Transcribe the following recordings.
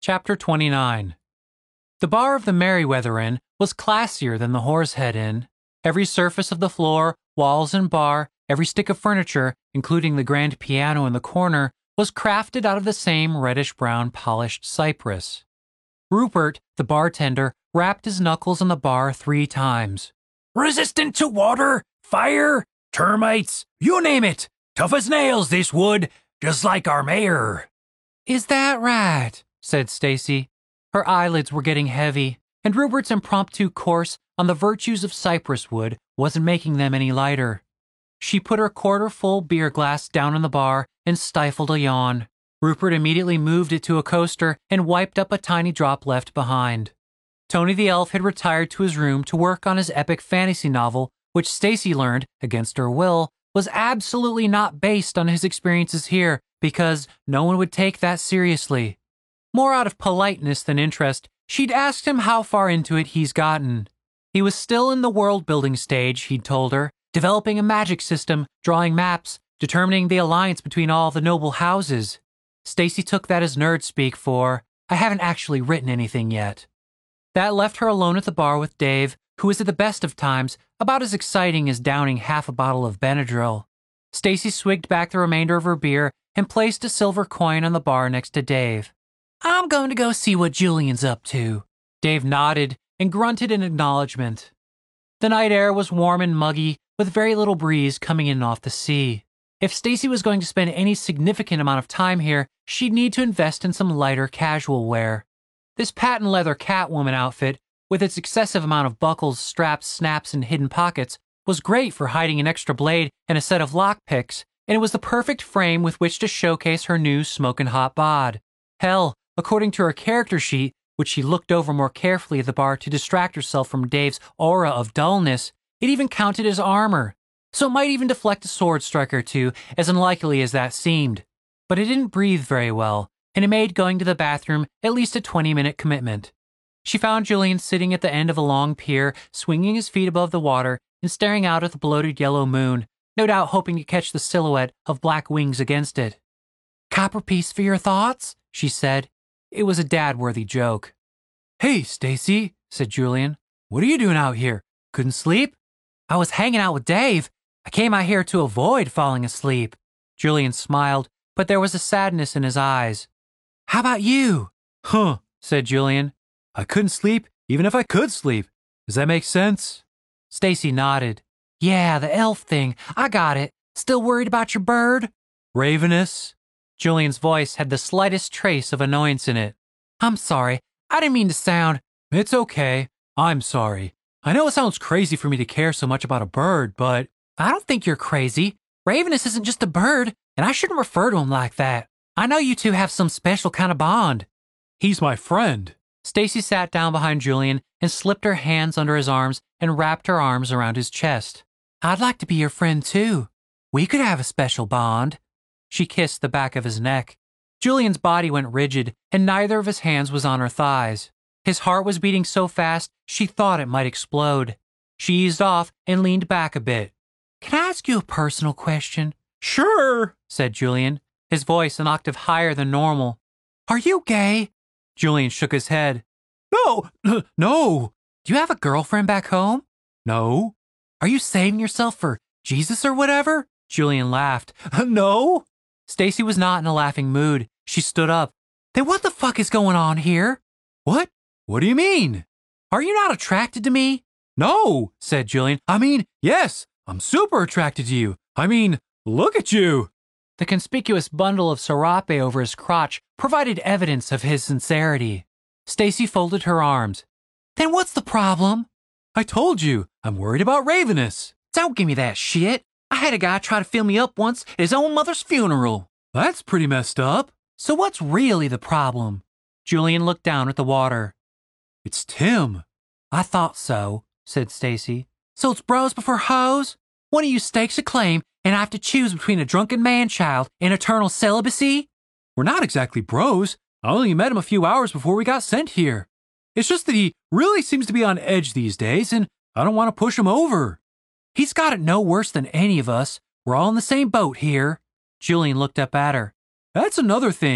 Chapter 29. The bar of the Merryweather Inn was classier than the Horsehead Inn. Every surface of the floor, walls, and bar, every stick of furniture, including the grand piano in the corner, was crafted out of the same reddish-brown polished cypress. Rupert, the bartender, rapped his knuckles on the bar 3 times. "Resistant to water, fire, termites, you name it. Tough as nails, this wood, just like our mayor." "Is that right?" said Stacy. Her eyelids were getting heavy, and Rupert's impromptu course on the virtues of cypress wood wasn't making them any lighter. She put her quarter-full beer glass down on the bar and stifled a yawn. Rupert immediately moved it to a coaster and wiped up a tiny drop left behind. Tony the elf had retired to his room to work on his epic fantasy novel, which Stacy learned, against her will, was absolutely not based on his experiences here, because no one would take that seriously. More out of politeness than interest, she'd asked him how far into it he's gotten. He was still in the world-building stage, he'd told her, developing a magic system, drawing maps, determining the alliance between all the noble houses. Stacy took that as nerd speak for, "I haven't actually written anything yet." That left her alone at the bar with Dave, who was at the best of times about as exciting as downing half a bottle of Benadryl. Stacy swigged back the remainder of her beer and placed a silver coin on the bar next to Dave. "I'm going to go see what Julian's up to." Dave nodded and grunted in acknowledgement. The night air was warm and muggy, with very little breeze coming in off the sea. If Stacy was going to spend any significant amount of time here, she'd need to invest in some lighter casual wear. This patent leather Catwoman outfit, with its excessive amount of buckles, straps, snaps, and hidden pockets, was great for hiding an extra blade and a set of lockpicks, and it was the perfect frame with which to showcase her new smokin' hot bod. Hell, according to her character sheet, which she looked over more carefully at the bar to distract herself from Dave's aura of dullness, it even counted as armor, so it might even deflect a sword strike or two, as unlikely as that seemed. But it didn't breathe very well, and it made going to the bathroom at least a 20-minute commitment. She found Julian sitting at the end of a long pier, swinging his feet above the water and staring out at the bloated yellow moon, no doubt hoping to catch the silhouette of black wings against it. "Copper piece for your thoughts?" she said. It was a dad-worthy joke. "Hey, Stacy," said Julian. "What are you doing out here? Couldn't sleep?" "I was hanging out with Dave. I came out here to avoid falling asleep." Julian smiled, but there was a sadness in his eyes. "How about you?" "Huh," said Julian. "I couldn't sleep even if I could sleep. Does that make sense?" Stacy nodded. "Yeah, the elf thing. I got it. Still worried about your bird?" "Ravenous?" Julian's voice had the slightest trace of annoyance in it. "I'm sorry. I didn't mean to sound—" "It's okay. I'm sorry. I know it sounds crazy for me to care so much about a bird, but—" "I don't think you're crazy. Ravenous isn't just a bird, and I shouldn't refer to him like that. I know you two have some special kind of bond." "He's my friend." Stacy sat down behind Julian and slipped her hands under his arms and wrapped her arms around his chest. "I'd like to be your friend, too. We could have a special bond." She kissed the back of his neck. Julian's body went rigid, and neither of his hands was on her thighs. His heart was beating so fast, she thought it might explode. She eased off and leaned back a bit. "Can I ask you a personal question?" "Sure," said Julian, his voice an octave higher than normal. "Are you gay?" Julian shook his head. "No, no." "Do you have a girlfriend back home?" "No." "Are you saving yourself for Jesus or whatever?" Julian laughed. "No." Stacy was not in a laughing mood. She stood up. "Then what the fuck is going on here?" "What? What do you mean?" "Are you not attracted to me?" "No," said Julian. "I mean, yes, I'm super attracted to you. I mean, look at you." The conspicuous bundle of serape over his crotch provided evidence of his sincerity. Stacy folded her arms. "Then what's the problem?" "I told you, I'm worried about Ravenous." "Don't give me that shit. I had a guy try to fill me up once at his own mother's funeral." "That's pretty messed up." "So what's really the problem?" Julian looked down at the water. "It's Tim." "I thought so," said Stacy. "So it's bros before hoes? One of you stakes a claim, and I have to choose between a drunken man-child and eternal celibacy?" "We're not exactly bros. I only met him a few hours before we got sent here. It's just that he really seems to be on edge these days, and I don't want to push him over." "He's got it no worse than any of us. We're all in the same boat here." Julian looked up at her. "That's another thing.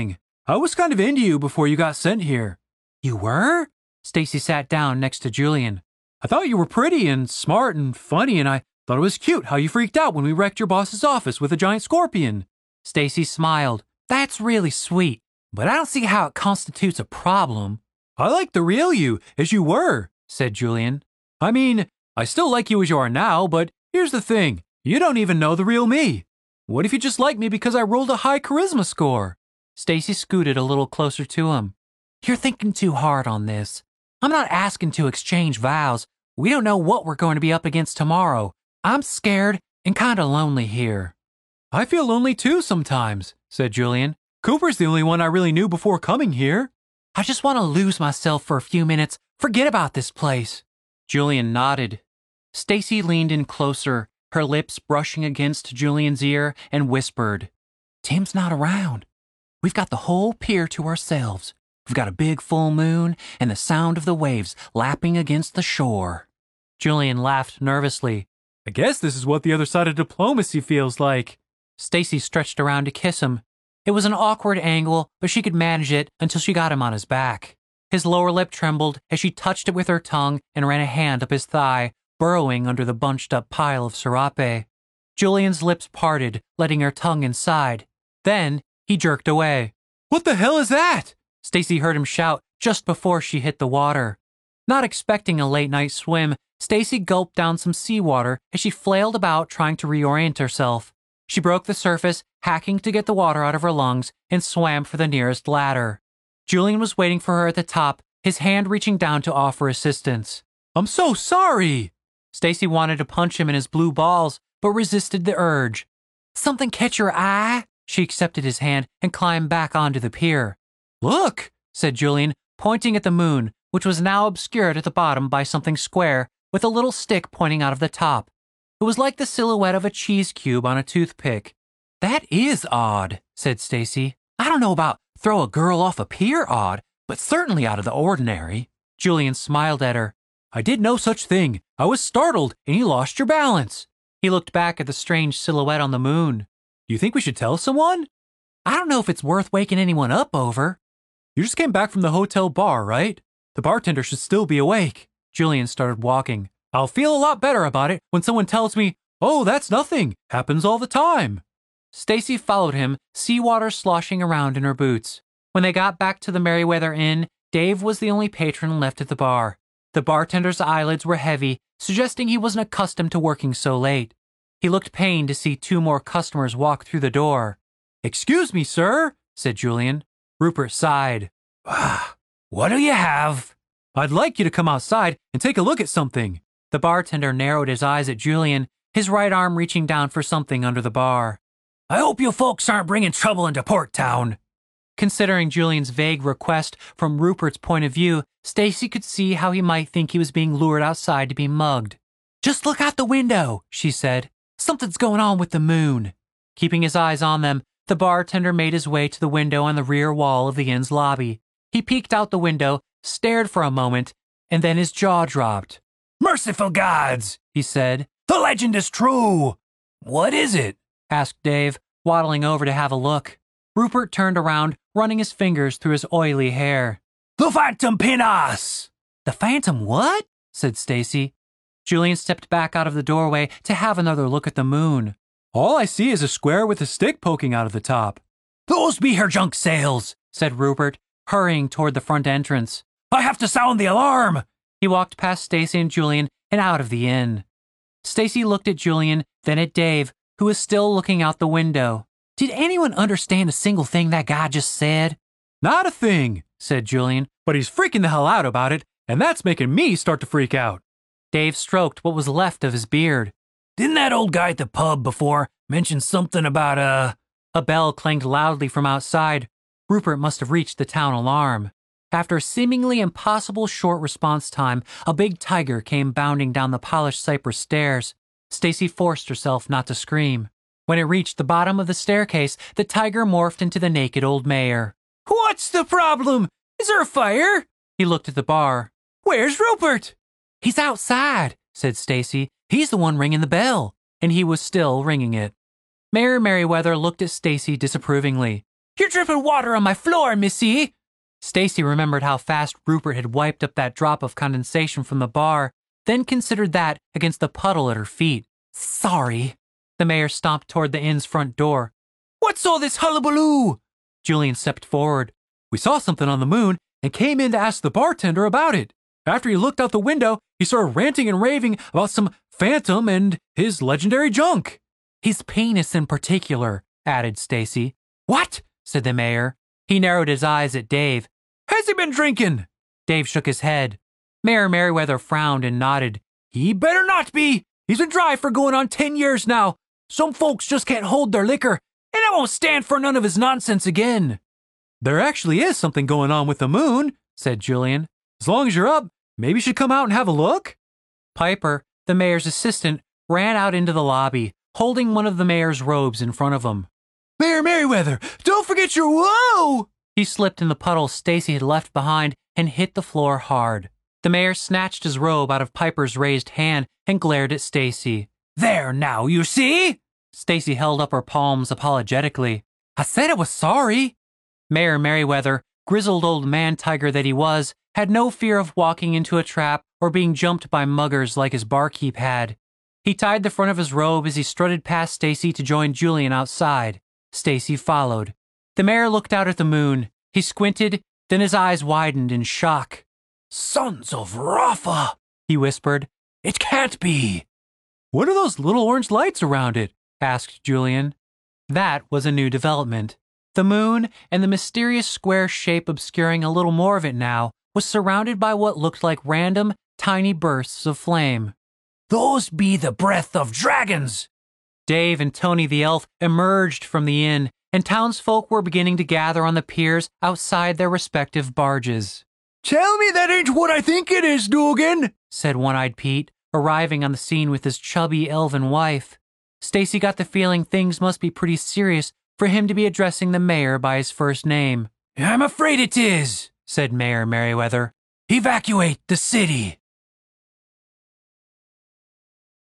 I was kind of into you before you got sent here. You were? Stacy sat down next to Julian. I thought you were pretty and smart and funny, and I thought it was cute how you freaked out when we wrecked your boss's office with a giant scorpion. Stacy smiled. That's really sweet, but I don't see how it constitutes a problem. I like the real you, as you were, said Julian. I mean, I still like you as you are now, but here's the thing. You don't even know the real me. What if you just like me because I rolled a high charisma score? Stacy scooted a little closer to him. You're thinking too hard on this. I'm not asking to exchange vows. We don't know what we're going to be up against tomorrow. I'm scared and kind of lonely here. I feel lonely too sometimes, said Julian. Cooper's the only one I really knew before coming here. I just want to lose myself for a few minutes. Forget about this place. Julian nodded. Stacy leaned in closer, her lips brushing against Julian's ear, and whispered, Tim's not around. We've got the whole pier to ourselves. We've got a big full moon and the sound of the waves lapping against the shore. Julian laughed nervously. I guess this is what the other side of diplomacy feels like. Stacy stretched around to kiss him. It was an awkward angle, but she could manage it until she got him on his back. His lower lip trembled as she touched it with her tongue and ran a hand up his thigh, burrowing under the bunched-up pile of serape. Julian's lips parted, letting her tongue inside. Then he jerked away. What the hell is that? Stacy heard him shout just before she hit the water. Not expecting a late-night swim, Stacy gulped down some seawater as she flailed about trying to reorient herself. She broke the surface, hacking to get the water out of her lungs, and swam for the nearest ladder. Julian was waiting for her at the top, his hand reaching down to offer assistance. I'm so sorry! Stacy wanted to punch him in his blue balls, but resisted the urge. Something catch your eye? She accepted his hand and climbed back onto the pier. Look, said Julian, pointing at the moon, which was now obscured at the bottom by something square, with a little stick pointing out of the top. It was like the silhouette of a cheese cube on a toothpick. That is odd, said Stacy. I don't know about throw a girl off a pier odd, but certainly out of the ordinary. Julian smiled at her. I did no such thing. I was startled, and you lost your balance. He looked back at the strange silhouette on the moon. Do you think we should tell someone? I don't know if it's worth waking anyone up over. You just came back from the hotel bar, right? The bartender should still be awake. Julian started walking. I'll feel a lot better about it when someone tells me, oh, that's nothing. Happens all the time. Stacy followed him, seawater sloshing around in her boots. When they got back to the Merriweather Inn, Dave was the only patron left at the bar. The bartender's eyelids were heavy, suggesting he wasn't accustomed to working so late. He looked pained to see two more customers walk through the door. Excuse me, sir, said Julian. Rupert sighed. What do you have? I'd like you to come outside and take a look at something. The bartender narrowed his eyes at Julian, his right arm reaching down for something under the bar. I hope you folks aren't bringing trouble into Port Town. Considering Julian's vague request from Rupert's point of view, Stacy could see how he might think he was being lured outside to be mugged. Just look out the window, she said. Something's going on with the moon. Keeping his eyes on them, the bartender made his way to the window on the rear wall of the inn's lobby. He peeked out the window, stared for a moment, and then his jaw dropped. Merciful gods, he said. The legend is true. What is it? Asked Dave, waddling over to have a look. Rupert turned around, running his fingers through his oily hair. The Phantom Pinnace! The Phantom what? Said Stacy. Julian stepped back out of the doorway to have another look at the moon. All I see is a square with a stick poking out of the top. Those be her junk sails, said Rupert, hurrying toward the front entrance. I have to sound the alarm. He walked past Stacy and Julian and out of the inn. Stacy looked at Julian, then at Dave, who was still looking out the window. Did anyone understand a single thing that guy just said? Not a thing, said Julian, but he's freaking the hell out about it, and that's making me start to freak out. Dave stroked what was left of his beard. Didn't that old guy at the pub before mention something about A bell clanged loudly from outside. Rupert must have reached the town alarm. After a seemingly impossible short response time, a big tiger came bounding down the polished cypress stairs. Stacy forced herself not to scream. When it reached the bottom of the staircase, the tiger morphed into the naked old mayor. What's the problem? Is there a fire? He looked at the bar. Where's Rupert? He's outside, said Stacy. He's the one ringing the bell. And he was still ringing it. Mayor Merriweather looked at Stacy disapprovingly. You're dripping water on my floor, Missy. Stacy remembered how fast Rupert had wiped up that drop of condensation from the bar, then considered that against the puddle at her feet. Sorry. The mayor stomped toward the inn's front door. What's all this hullabaloo? Julian stepped forward. We saw something on the moon and came in to ask the bartender about it. After he looked out the window, he started ranting and raving about some phantom and his legendary junk. His penis in particular, added Stacy. What? Said the mayor. He narrowed his eyes at Dave. Has he been drinking? Dave shook his head. Mayor Merriweather frowned and nodded. He better not be. He's been dry for going on 10 years now. Some folks just can't hold their liquor, and I won't stand for none of his nonsense again. There actually is something going on with the moon, said Julian. As long as you're up, maybe you should come out and have a look. Piper, the mayor's assistant, ran out into the lobby, holding one of the mayor's robes in front of him. Mayor Merriweather, don't forget your whoa! He slipped in the puddle Stacy had left behind and hit the floor hard. The mayor snatched his robe out of Piper's raised hand and glared at Stacy. There now, you see? Stacy held up her palms apologetically. I said I was sorry. Mayor Merriweather, grizzled old man-tiger that he was, had no fear of walking into a trap or being jumped by muggers like his barkeep had. He tied the front of his robe as he strutted past Stacy to join Julian outside. Stacy followed. The mayor looked out at the moon. He squinted, then his eyes widened in shock. Sons of Rafa, he whispered. It can't be. What are those little orange lights around it? Asked Julian. That was a new development. The moon, and the mysterious square shape obscuring a little more of it now, was surrounded by what looked like random, tiny bursts of flame. Those be the breath of dragons. Dave and Tony the elf emerged from the inn, and townsfolk were beginning to gather on the piers outside their respective barges. Tell me that ain't what I think it is, Dugan, said One-Eyed Pete, arriving on the scene with his chubby elven wife. Stacy got the feeling things must be pretty serious for him to be addressing the mayor by his first name. I'm afraid it is, said Mayor Merriweather. Evacuate the city.